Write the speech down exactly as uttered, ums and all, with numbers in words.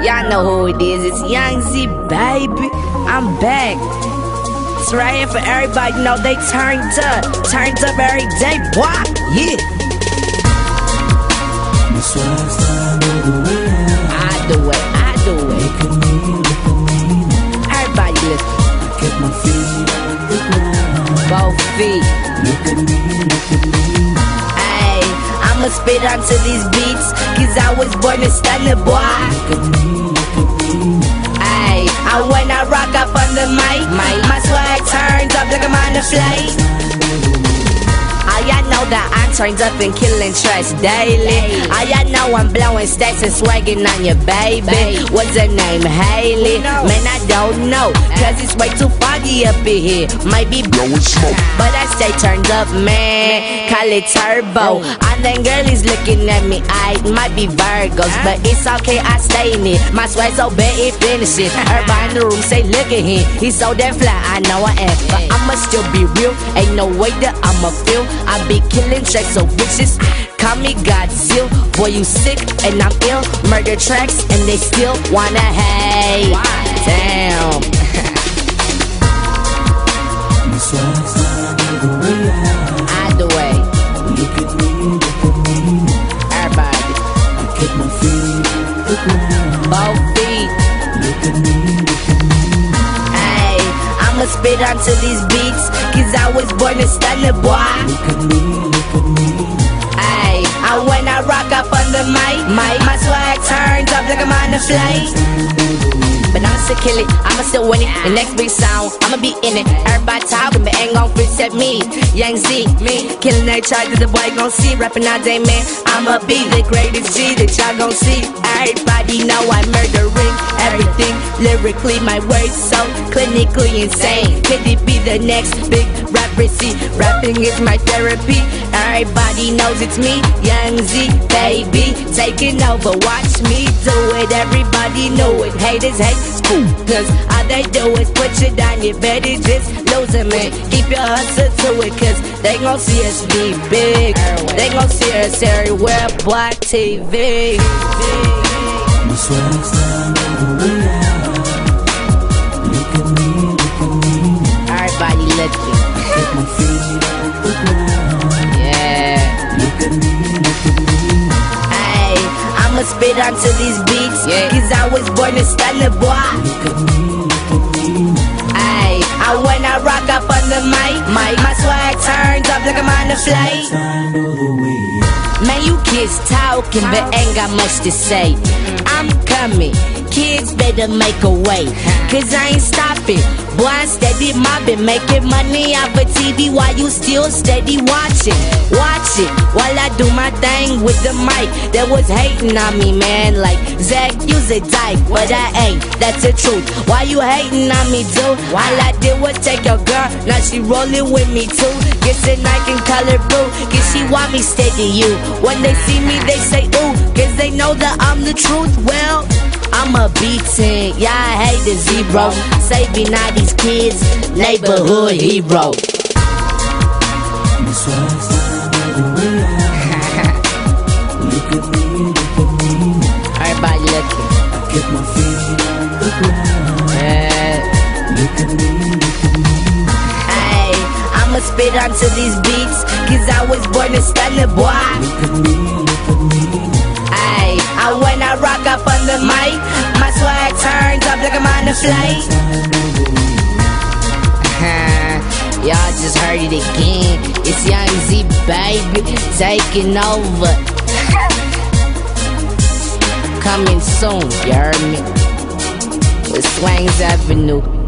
Y'all know who it is. It's Young Z, baby. I'm back. It's right here for everybody. Know they turned up, turned up every day, boy. Yeah. I do it, I do it. Everybody listen. Both feet. Ayy, I'ma spit onto these beats, cause I was born to stun the boy. Ayy, and when I rock up on the mic, my swag turns up like I'm on the flight. All y'all know that I'm turned up and killing tracks daily. All y'all know I'm blowing stacks and swagging on your baby. What's her name? Haley? Man, I don't know, cause it's way too foggy up in here. Might be blowing smoke, but I stay turned up, man. Call it turbo. All them girlies looking at me, I might be Virgos, but it's okay, I stay in it. My swag so bad it finishes. Everybody in the room say look at him, he's so damn fly, I know I am, but I'ma still be real. Ain't no way that I'ma feel. I be killing tracks so vicious. Call me Godzilla. Boy, you sick and I'm ill. Murder tracks and they still wanna hate. Damn. Either way. Look at me, look at me. Everybody. I keep my feet on the ground. Both feet. Look at me, look at me. Hey, I'ma spit onto these beats, cause I was born to stun the boy. Look at me, look at me. Hey, and when I rock up on the mic, my, my swag turns up like I'm on the flight. But I'ma still kill it, I'ma still win it. The next big sound, I'ma be in it. Everybody talking, but ain't gon' fit except me. Young Z, me, killing that track that the boy gon' see. Rapping all day, man, I'ma be the greatest G that y'all gon' see. Everybody know I'm murdering everything. Lyrically, my words so clinically insane. Could it be the next big rapper? See, rapping is my therapy. Everybody knows it's me, Young Z, baby. Taking over, watch me do it. Everybody know it, haters hate. Cause all they do is put you down, you better just lose it, man. Keep your hustle to it, cause they gon' see us be big. They gon' see us everywhere, boy, T V. My swag's down all the way out. Look at me, look at me. Everybody looking. Keep my feet on the ground. Yeah. Look at me, look at me. Hey, I'ma spit onto these beats, yeah. Cause I was born to stun the boy. Look at me, look at me. Hey, and when I rock up on the mic, my, my swag turns up like I'm on the flight. Time all the way. Man, you kids talking, but ain't got much to say. I'm coming, kids better make a way, cause I ain't stopping. Boy, I'm steady mobbing, making money off of T V while you still steady watching. Watch it while I do my thing with the mic. That was hating on me, man, like Zach, you's a dyke, but I ain't, that's the truth. Why you hating on me, dude? All I did was take your girl, now she rolling with me too. Guess a Nike and color blue, cause she want me steady you. When they see me, they say ooh, cause they know that I'm the truth. Well, I'm a B ten, y'all hate the zero. Saving all these kids, neighborhood hero. My swag's down all the way out. Look at me, look at me. Everybody looking. I keep my feet on the ground. Yeah. Look at me, look at me. Hey, I'ma spit onto these beats, cause I was born to stun the boy. Look at me, look at me. Hey, and when I rock up on the mic, my swag turns up like I'm on the flight. Y'all just heard it again. It's Young Z, baby, taking over. Coming soon, you heard me? With Swangs Avenue.